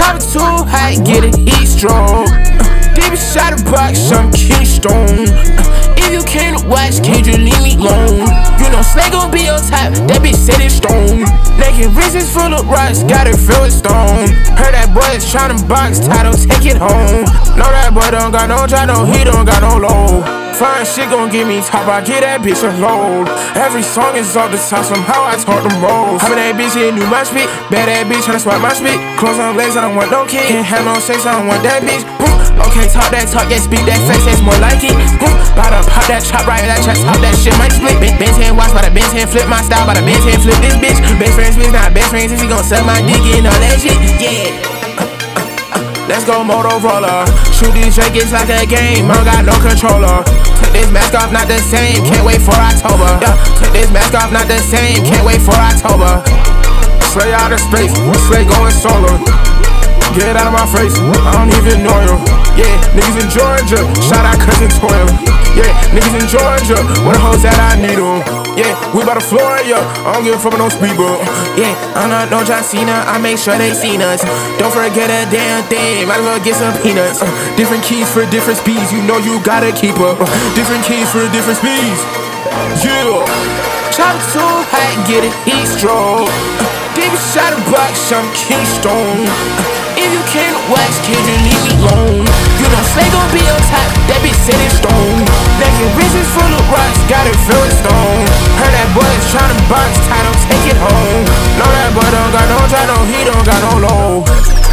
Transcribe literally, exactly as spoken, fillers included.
Chopper too high, get a heat stroke. Deep inside the box, I'm Keystone. If you came to watch, can't you leave me alone? You know Slay gon' be your type, that bitch set in stone. Naked wrists full of rocks, got it filled with stone. Heard that boy is tryna box, title, take it home. Know that boy don't got no job, no, he don't got no low. Fine shit gon' give me top, I get that bitch a load. Every song is off the top, somehow I talk the most. Having that bitch here, new my spit. Bad that bitch, tryna swap my spit. Clothes on legs, I don't want no kid. Can't have no sex, I don't want that bitch. Boom. Okay, talk that talk, yeah, speak that face, that's more like it. Boom. Bout to pop that chop right, that chest, top that shit might split. Benz hand watch, by the Benz hand flip my style, by the Benz hand flip this bitch. Best friends, bitch, not best friends, is he gon' suck my dick and all that shit? Yeah. Let's go Motorola. Shoot these Drake, like a game, I don't got no controller. Take this mask off, not the same, can't wait for October. Yeah, take this mask off, not the same, can't wait for October. Slay out of space, Slay going solar. Get out of my face, I don't even know you. Yeah, niggas in Georgia, shout out cousin Toya. Yeah, niggas in Georgia, where the hoes at, I need them. Yeah, we bout to floor ya, I don't give a fuck with no speedboat. Yeah, I'm not no John Cena, I make sure they seen us. Don't forget a damn thing, might as well get some peanuts. uh, Different keys for different speeds, you know you gotta keep up. uh, Different keys for different speeds. Yeah. Chopper too high, get a heat stroke. uh, Deep inside the box, I'm Keystone. uh, If you came to watch, can't you leave me alone? You know Slay gon' be your type, that bitch set in stone. Naked wrists full of rocks, got it filled with stone. Heard that boy is tryna box, title, take it home. Know that boy don't got no job, no, he don't got no low.